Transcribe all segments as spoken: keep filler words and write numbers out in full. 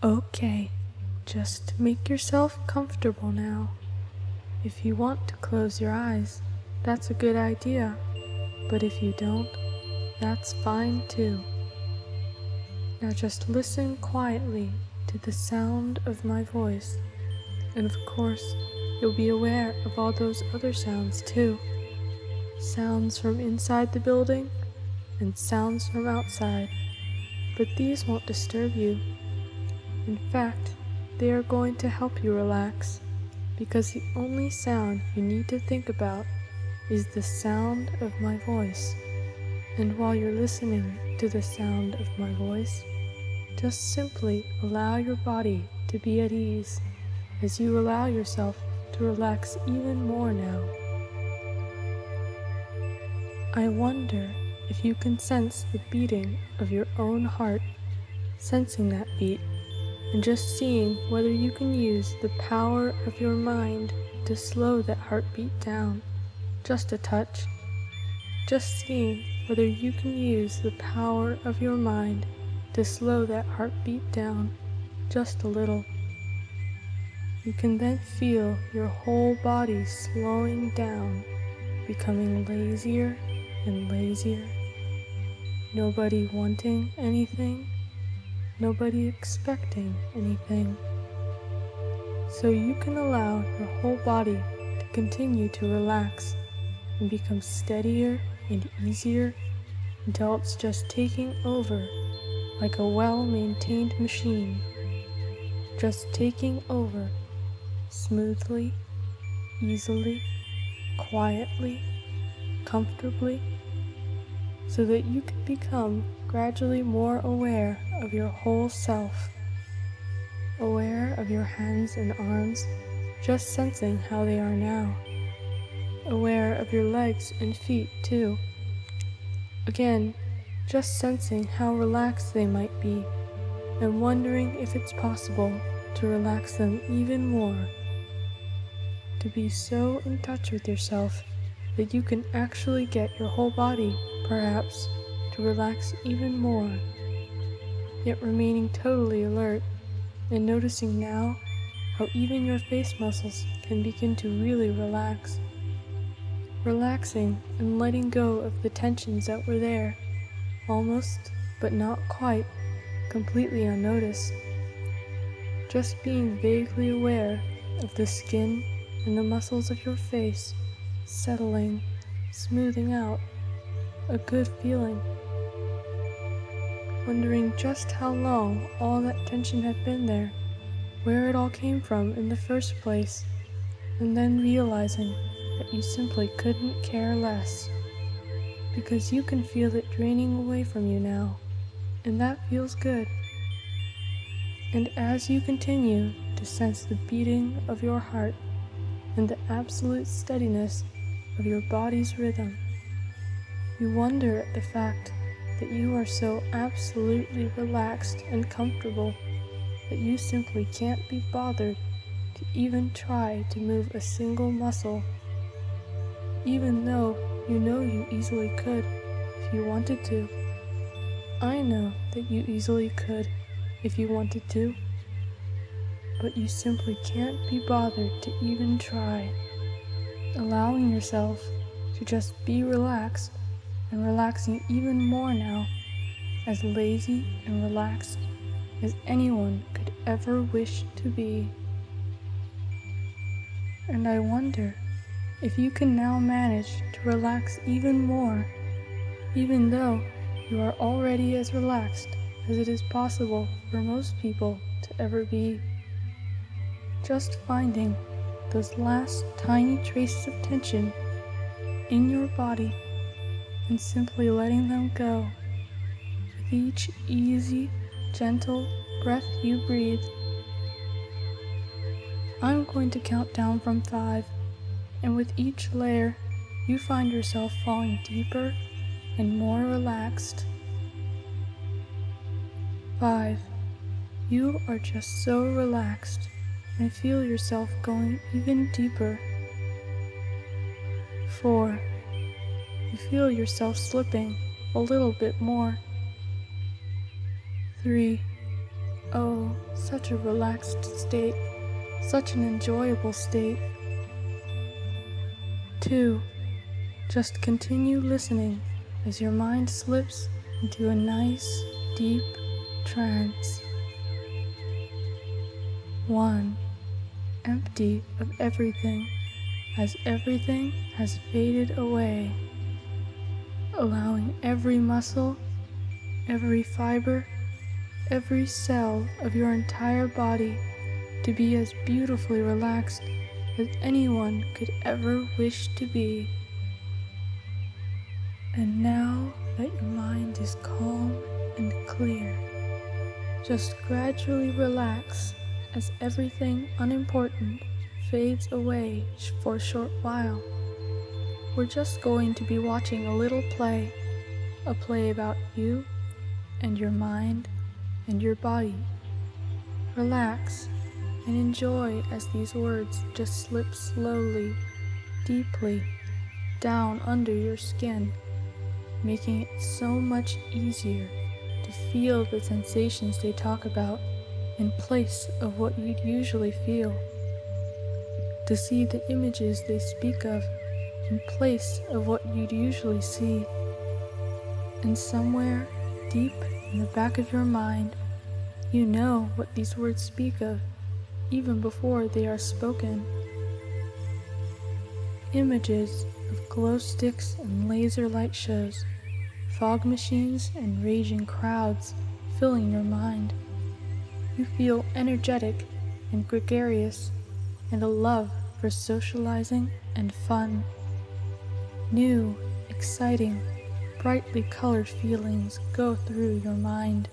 Okay, just make yourself comfortable now. If you want to close your eyes, that's a good idea, but if you don't, that's fine too. Now just listen quietly to the sound of my voice, and of course, you'll be aware of all those other sounds too. Sounds from inside the building and sounds from outside, but these won't disturb you. In fact, they are going to help you relax, because the only sound you need to think about is the sound of my voice. And while you're listening to the sound of my voice, just simply allow your body to be at ease as you allow yourself to relax even more now. I wonder if you can sense the beating of your own heart, sensing that beat, and just seeing whether you can use the power of your mind to slow that heartbeat down, just a touch. Just seeing whether you can use the power of your mind to slow that heartbeat down, just a little. You can then feel your whole body slowing down, becoming lazier and lazier. Nobody wanting anything, nobody expecting anything. So you can allow your whole body to continue to relax and become steadier and easier until it's just taking over like a well-maintained machine, just taking over smoothly, easily, quietly, comfortably, so that you can become gradually more aware of your whole self, aware of your hands and arms, just sensing how they are now, aware of your legs and feet too, again, just sensing how relaxed they might be, and wondering if it's possible to relax them even more, to be so in touch with yourself that you can actually get your whole body, perhaps, to relax even more, yet remaining totally alert, and noticing now how even your face muscles can begin to really relax, relaxing and letting go of the tensions that were there, almost, but not quite, completely unnoticed. Just being vaguely aware of the skin and the muscles of your face settling, smoothing out, a good feeling. Wondering just how long all that tension had been there, where it all came from in the first place, and then realizing that you simply couldn't care less, because you can feel it draining away from you now, and that feels good. And as you continue to sense the beating of your heart and the absolute steadiness of your body's rhythm, you wonder at the fact that you are so absolutely relaxed and comfortable that you simply can't be bothered to even try to move a single muscle, even though you know you easily could if you wanted to. I know that you easily could if you wanted to, but you simply can't be bothered to even try, allowing yourself to just be relaxed and relaxing even more now, as lazy and relaxed as anyone could ever wish to be. And I wonder if you can now manage to relax even more, even though you are already as relaxed as it is possible for most people to ever be. Just finding those last tiny traces of tension in your body and simply letting them go with each easy, gentle breath you breathe. I'm going to count down from five, and with each layer, you find yourself falling deeper and more relaxed. Five. You are just so relaxed and feel yourself going even deeper. Four. You feel yourself slipping a little bit more. Three. Oh, such a relaxed state, such an enjoyable state. Two, just continue listening as your mind slips into a nice, deep trance. One, empty of everything as everything has faded away, allowing every muscle, every fiber, every cell of your entire body to be as beautifully relaxed as anyone could ever wish to be. And now that your mind is calm and clear, just gradually relax as everything unimportant fades away for a short while. We're just going to be watching a little play, a play about you and your mind and your body. Relax and enjoy as these words just slip slowly, deeply down under your skin, making it so much easier to feel the sensations they talk about in place of what you'd usually feel, to see the images they speak of in place of what you'd usually see. And somewhere deep in the back of your mind, you know what these words speak of even before they are spoken. Images of glow sticks and laser light shows, fog machines and raging crowds filling your mind. You feel energetic and gregarious and a love for socializing and fun. New, exciting, brightly colored feelings go through your mind.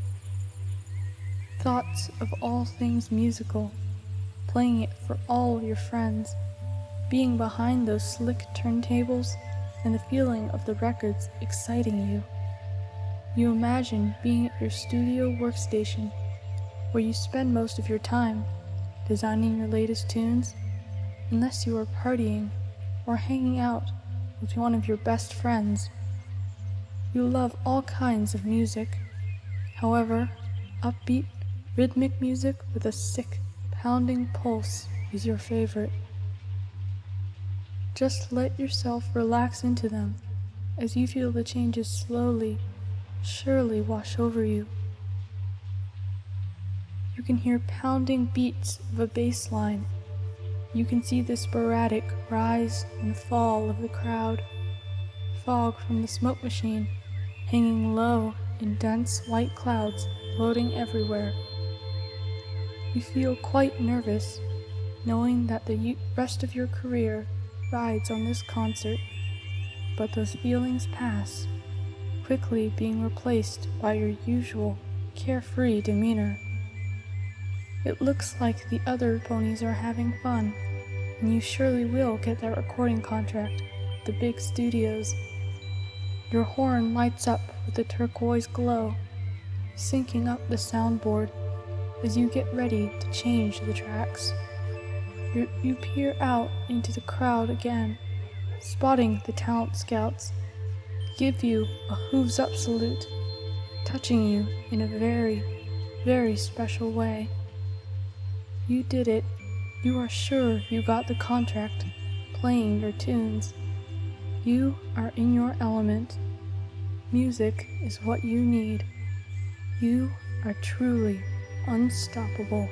Thoughts of all things musical, playing it for all of your friends, being behind those slick turntables, and the feeling of the records exciting you. You imagine being at your studio workstation, where you spend most of your time designing your latest tunes, unless you are partying or hanging out with one of your best friends. You love all kinds of music. However, upbeat, rhythmic music with a sick, pounding pulse is your favorite. Just let yourself relax into them as you feel the changes slowly, surely wash over you. You can hear pounding beats of a bass line. You can see the sporadic rise and fall of the crowd, fog from the smoke machine hanging low in dense white clouds floating everywhere. You feel quite nervous, knowing that the rest of your career rides on this concert, but those feelings pass, quickly being replaced by your usual carefree demeanor. It looks like the other ponies are having fun, and you surely will get that recording contract with the big studios. Your horn lights up with a turquoise glow, syncing up the soundboard as you get ready to change the tracks. You, you peer out into the crowd again, spotting the talent scouts, give you a hooves up salute, touching you in a very, very special way. You did it. You are sure you got the contract, playing your tunes. You are in your element. Music is what you need. You are truly unstoppable.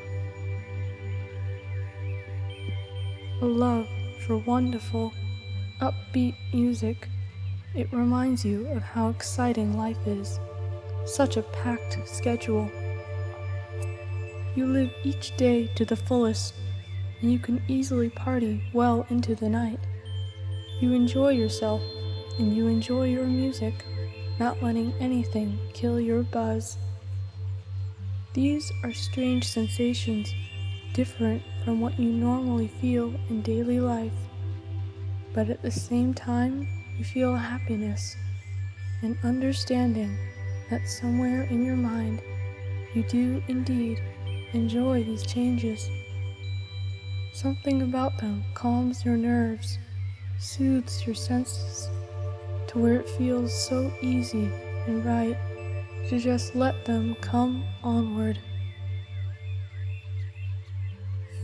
A love for wonderful, upbeat music. It reminds you of how exciting life is. Such a packed schedule. You live each day to the fullest, and you can easily party well into the night. You enjoy yourself, and you enjoy your music, not letting anything kill your buzz. These are strange sensations, different from what you normally feel in daily life, but at the same time, you feel happiness and understanding that somewhere in your mind, you do indeed enjoy these changes. Something about them calms your nerves, soothes your senses, to where it feels so easy and right to just let them come onward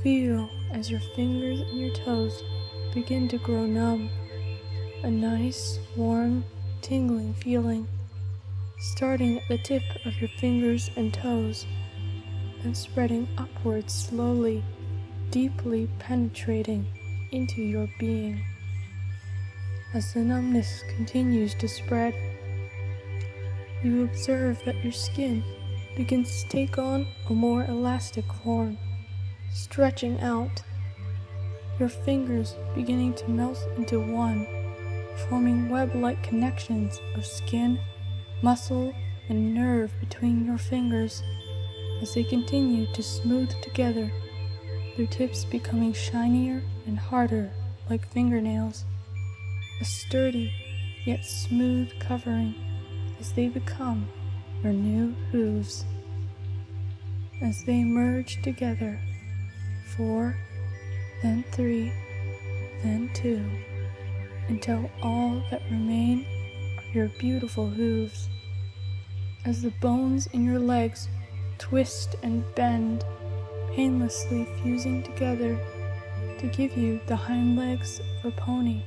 Feel as your fingers and your toes begin to grow numb, a nice, warm, tingling feeling, starting at the tip of your fingers and toes, then spreading upwards slowly, deeply penetrating into your being. As the numbness continues to spread, you observe that your skin begins to take on a more elastic form, stretching out, your fingers beginning to melt into one, forming web-like connections of skin, muscle, and nerve between your fingers as they continue to smooth together, their tips becoming shinier and harder like fingernails, a sturdy yet smooth covering as they become your new hooves. As they merge together, four, then three, then two, until all that remain are your beautiful hooves. As the bones in your legs twist and bend, painlessly fusing together to give you the hind legs of a pony.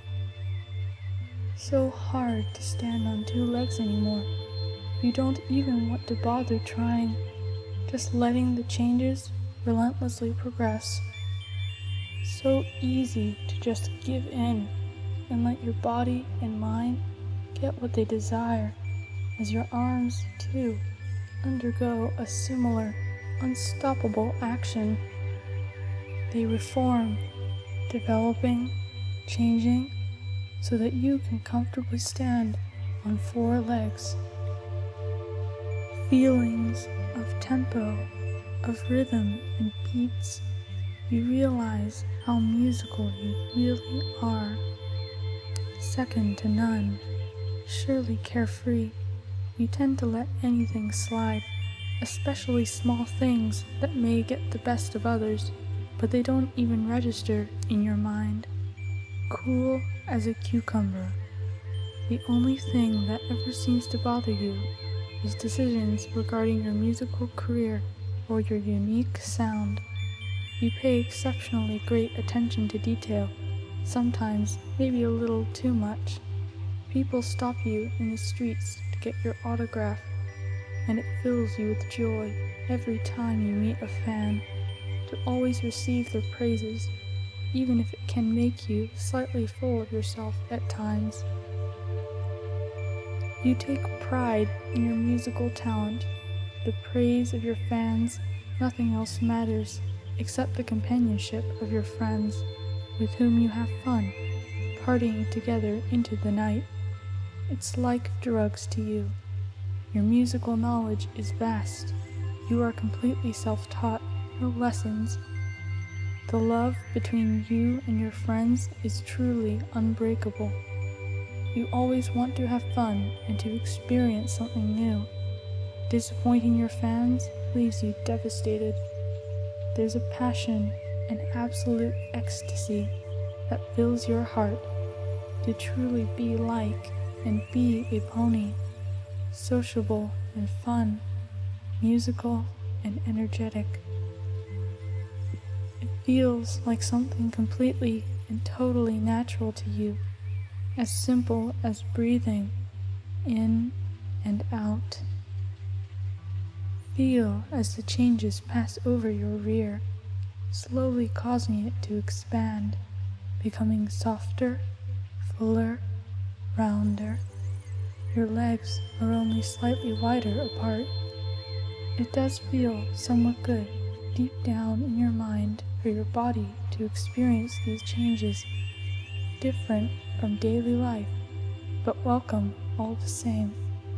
So hard to stand on two legs anymore. You don't even want to bother trying, just letting the changes relentlessly progress. So easy to just give in and let your body and mind get what they desire, as your arms, too, undergo a similar, unstoppable action. They reform, developing, changing, so that you can comfortably stand on four legs. Feelings of tempo, of rhythm and beats, you realize how musical you really are. Second to none, surely carefree, you tend to let anything slide, especially small things that may get the best of others, but they don't even register in your mind. Cool as a cucumber. The only thing that ever seems to bother you is decisions regarding your musical career or your unique sound. You pay exceptionally great attention to detail, sometimes maybe a little too much. People stop you in the streets to get your autograph, and it fills you with joy every time you meet a fan, to always receive their praises, even if it can make you slightly full of yourself at times. You take pride in your musical talent, the praise of your fans. Nothing else matters except the companionship of your friends, with whom you have fun, partying together into the night. It's like drugs to you. Your musical knowledge is vast. You are completely self-taught, no lessons. The love between you and your friends is truly unbreakable. You always want to have fun and to experience something new. Disappointing your fans leaves you devastated. There's a passion, an absolute ecstasy that fills your heart to truly be like and be a pony, sociable and fun, musical and energetic. It feels like something completely and totally natural to you, as simple as breathing in and out. Feel as the changes pass over your rear, slowly causing it to expand, becoming softer, fuller, rounder. Your legs are only slightly wider apart. It does feel somewhat good deep down in your mind for your body to experience these changes, different from daily life, but welcome all the same.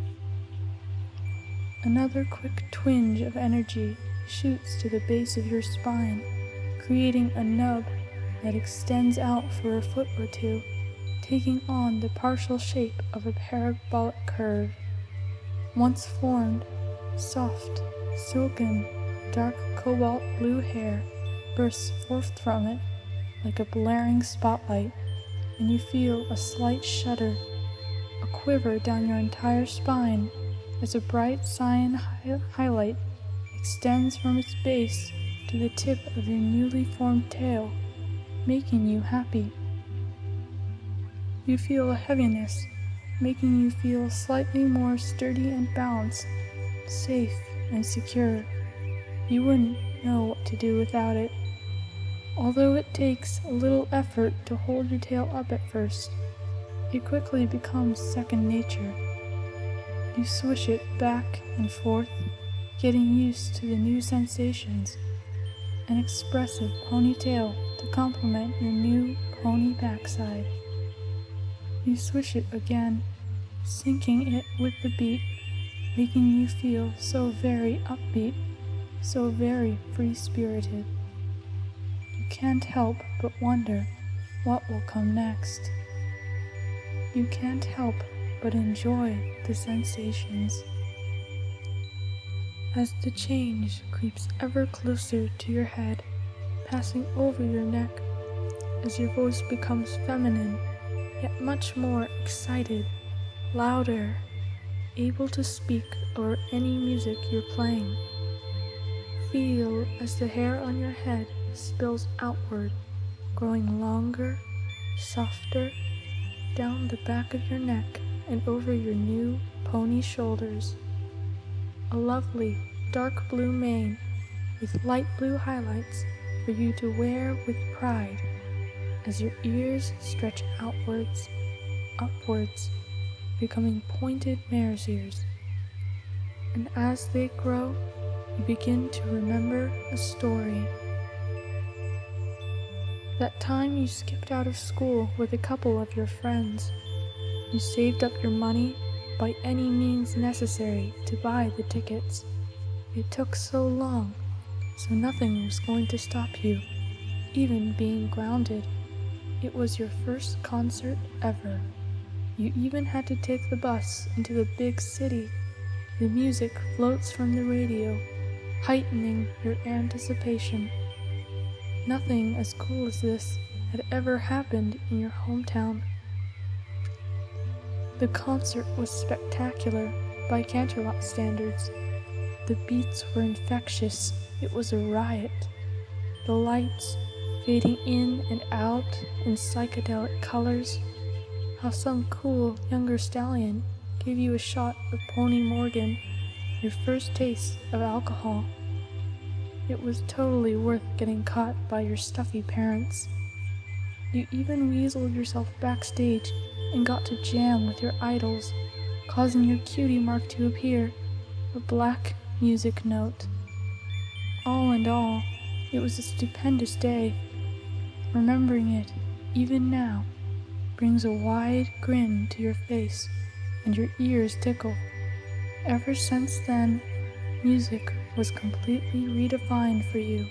Another quick twinge of energy shoots to the base of your spine, creating a nub that extends out for a foot or two, taking on the partial shape of a parabolic curve. Once formed, soft, silken, dark cobalt blue hair bursts forth from it like a blaring spotlight, and you feel a slight shudder, a quiver down your entire spine as a bright cyan hi- highlight extends from its base to the tip of your newly formed tail, making you happy. You feel a heaviness, making you feel slightly more sturdy and balanced, safe and secure. You wouldn't know what to do without it. Although it takes a little effort to hold your tail up at first, it quickly becomes second nature. You swish it back and forth, getting used to the new sensations. An expressive ponytail to complement your new pony backside. You swish it again, syncing it with the beat, making you feel so very upbeat, so very free-spirited. You can't help but wonder what will come next. You can't help but enjoy the sensations. As the change creeps ever closer to your head, passing over your neck, as your voice becomes feminine, yet much more excited, louder, able to speak over any music you're playing. Feel as the hair on your head spills outward, growing longer, softer, down the back of your neck and over your new pony shoulders. A lovely dark blue mane with light blue highlights for you to wear with pride as your ears stretch outwards, upwards, becoming pointed mare's ears. And as they grow, you begin to remember a story. That time you skipped out of school with a couple of your friends. You saved up your money by any means necessary to buy the tickets. It took so long, so nothing was going to stop you, even being grounded. It was your first concert ever. You even had to take the bus into the big city. The music floats from the radio, heightening your anticipation. Nothing as cool as this had ever happened in your hometown. The concert was spectacular by Canterlot standards. The beats were infectious. It was a riot. The lights fading in and out in psychedelic colors. How some cool younger stallion gave you a shot of Pony Morgan, your first taste of alcohol. It was totally worth getting caught by your stuffy parents. You even weaseled yourself backstage and got to jam with your idols, causing your cutie mark to appear, a black music note. All in all, it was a stupendous day. Remembering it, even now, brings a wide grin to your face, and your ears tickle. Ever since then, music was completely redefined for you.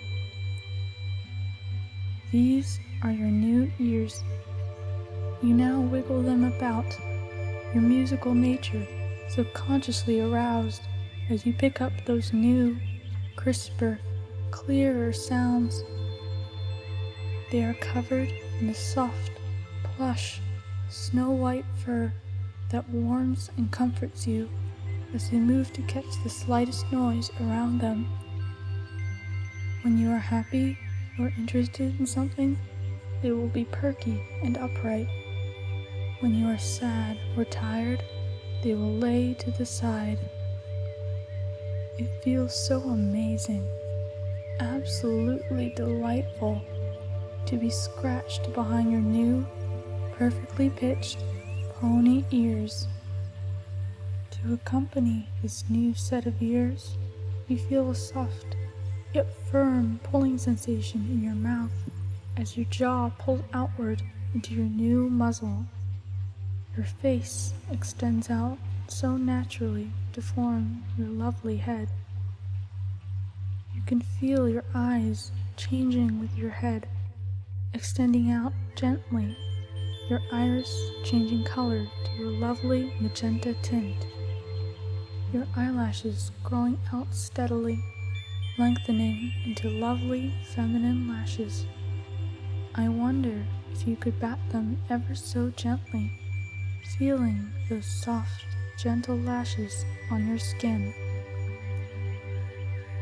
These are your new ears. You now wiggle them about, your musical nature subconsciously aroused as you pick up those new, crisper, clearer sounds. They are covered in a soft, plush, snow-white fur that warms and comforts you as they move to catch the slightest noise around them. When you are happy or interested in something, they will be perky and upright. When you are sad or tired, they will lay to the side. It feels so amazing, absolutely delightful, to be scratched behind your new, perfectly pitched pony ears. To accompany this new set of ears, you feel a soft, yet firm pulling sensation in your mouth as your jaw pulls outward into your new muzzle. Your face extends out so naturally to form your lovely head. You can feel your eyes changing with your head, extending out gently, your iris changing color to your lovely magenta tint. Your eyelashes growing out steadily, lengthening into lovely feminine lashes. I wonder if you could bat them ever so gently, feeling those soft, gentle lashes on your skin.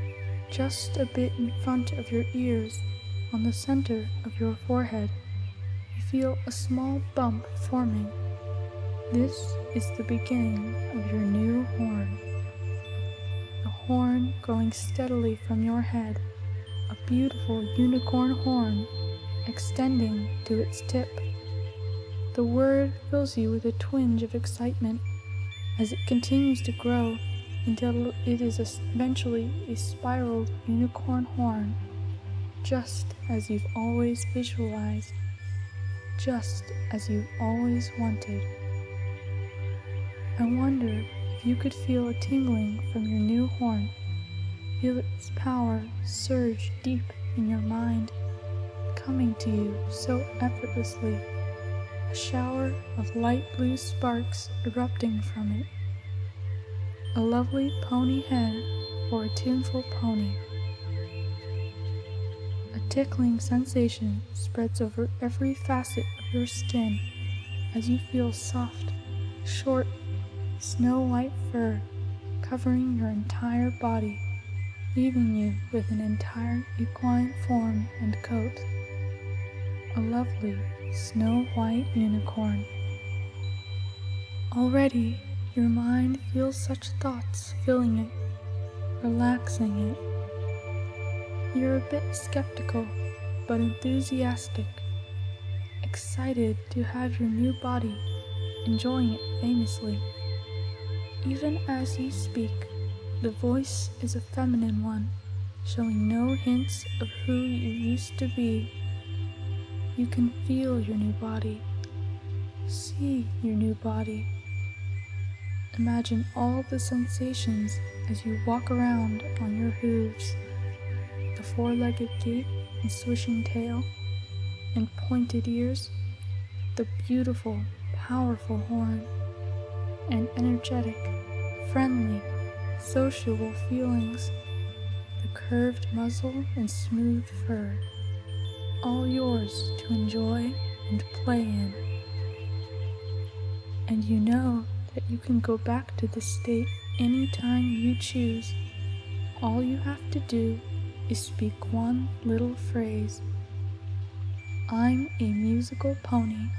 just a bit in front of your ears, on the center of your forehead, you feel a small bump forming. This is the beginning of your new horn. The horn growing steadily from your head, a beautiful unicorn horn extending to its tip. The word fills you with a twinge of excitement as it continues to grow until it is eventually a spiraled unicorn horn, just as you've always visualized, just as you've always wanted. I wonder if you could feel a tingling from your new horn, feel its power surge deep in your mind, coming to you so effortlessly, a shower of light blue sparks erupting from it. A lovely pony head or a tuneful pony. A tickling sensation spreads over every facet of your skin as you feel soft, short, snow-white fur covering your entire body, leaving you with an entire equine form and coat. A lovely snow-white unicorn. Already, your mind feels such thoughts filling it, relaxing it. You're a bit skeptical, but enthusiastic, excited to have your new body, enjoying it famously. Even as you speak, the voice is a feminine one, showing no hints of who you used to be. You can feel your new body, see your new body. Imagine all the sensations as you walk around on your hooves, the four-legged gait and swishing tail, and pointed ears, the beautiful, powerful horn, and energetic, friendly, sociable feelings, the curved muzzle and smooth fur, all yours to enjoy and play in. And you know that you can go back to this state anytime you choose. All you have to do is speak one little phrase. I'm a musical pony.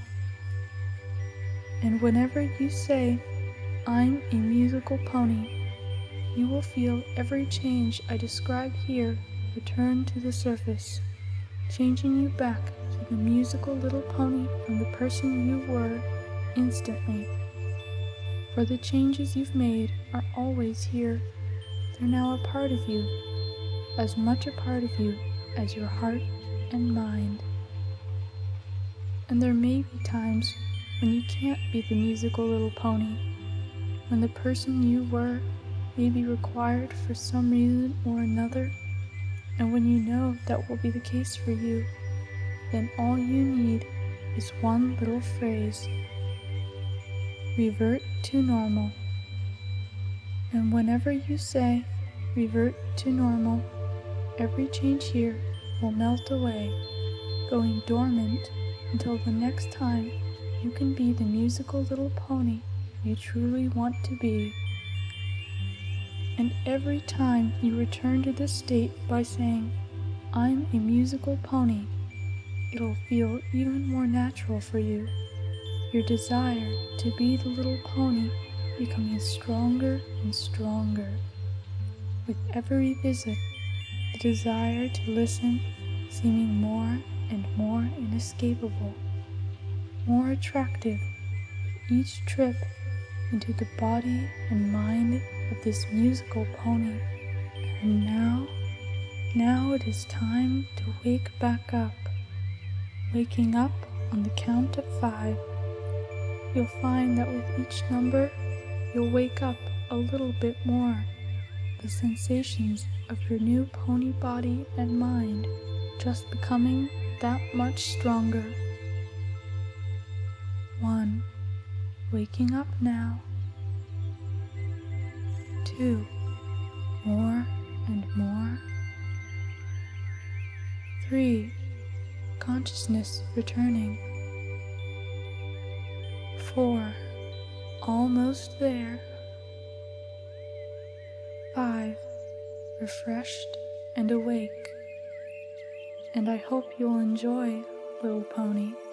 And whenever you say, I'm a musical pony, you will feel every change I describe here return to the surface, changing you back to the musical little pony from the person you were instantly. For the changes you've made are always here. They're now a part of you, as much a part of you as your heart and mind. And there may be times when you can't be the musical little pony, when the person you were may be required for some reason or another, and when you know that will be the case for you, then all you need is one little phrase. Revert to normal. And whenever you say, revert to normal, every change here will melt away, going dormant until the next time you can be the musical little pony you truly want to be. And every time you return to this state by saying, I'm a musical pony, it'll feel even more natural for you. Your desire to be the little pony becoming stronger and stronger. With every visit, the desire to listen seeming more and more inescapable, more attractive with each trip into the body and mind of this musical pony. And now, now it is time to wake back up. Waking up on the count of five. You'll find that with each number, you'll wake up a little bit more. The sensations of your new pony body and mind just becoming that much stronger. One, waking up now. Two, more and more. Three, consciousness returning. Four, almost there. Five, refreshed and awake. And I hope you'll enjoy, little pony.